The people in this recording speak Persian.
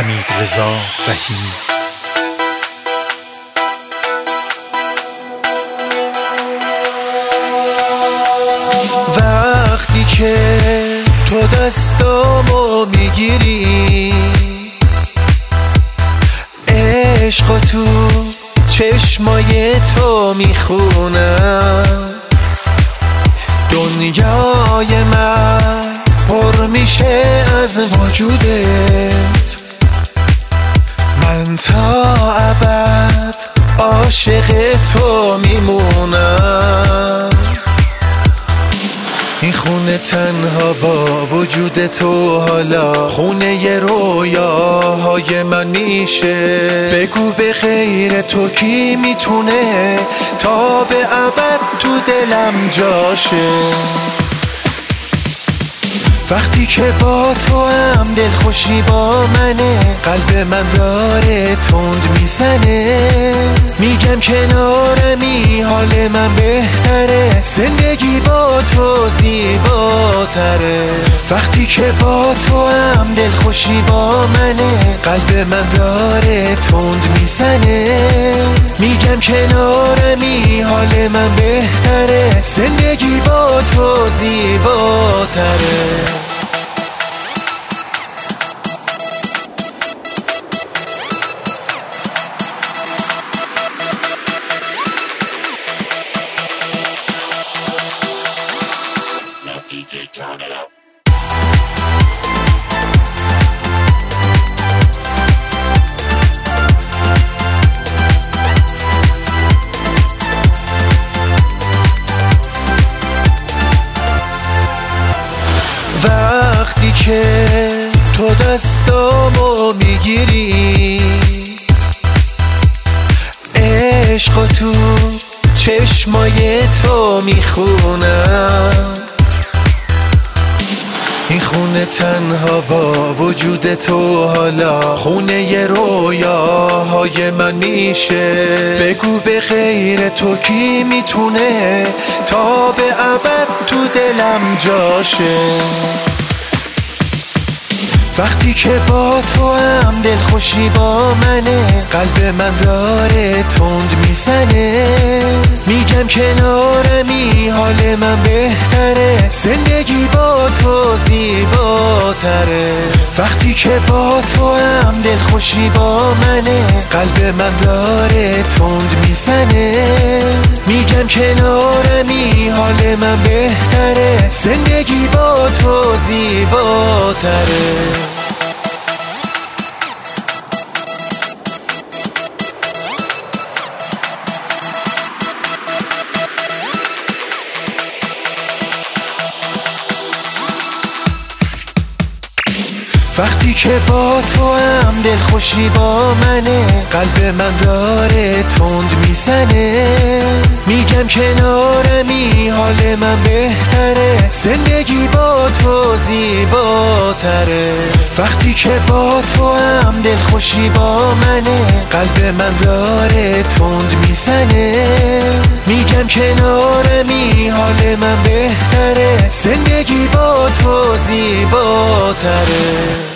حمیدرضا رحیمی. وقتی که تو دستامو میگیری، عشق تو چشمای تو میخونم، دنیای من پر میشه از وجودت، من تا ابد عاشق تو میمونم. این خونه تنها با وجود تو حالا خونه رویاهای من میشه. بگو به غیر تو کی میتونه تا به ابد تو دلم جاشه. وقتی که با تو هم دلخوشی با منه، قلب من داره تند میزنه، میگم کنارمی حال من بهتره، زندگی با تو زیباتره. وقتی که با تو هم دلخوشی با منه، قلب من داره تند میزنه، میگم کنارمی حال من بهتره، زندگی با تو زیباتره. Turn it up. وقتی که تو دستامو میگیری، عشق تو چشمای تو میخونم، این خونه تنها با وجود تو حالا خونه رویاهای من میشه. بگو به غیر تو کی میتونه تا به ابد تو دلم جاشه. وقتی که با تو هم دلخوشی با منه، قلب من داره تند میزنه، میگم کنارمی حال من بهتره، زندگی با تو زیباتره. وقتی که با تو هم دلخوشی با منه، قلب من داره تند میزنه، میگم کنارمی حال من بهتره، زندگی با تو زیباتره. وقتی که با تو هم دلخوشی با منه، قلب من داره تند میزنه، میگم کنارمی حال من بهتره، زندگی با تو زیباتره. وقتی که با تو هم دلخوشی با منه، قلب من داره تند میزنه، میگم کنارمی حال من بهتره، زندگی با تو زیباتره.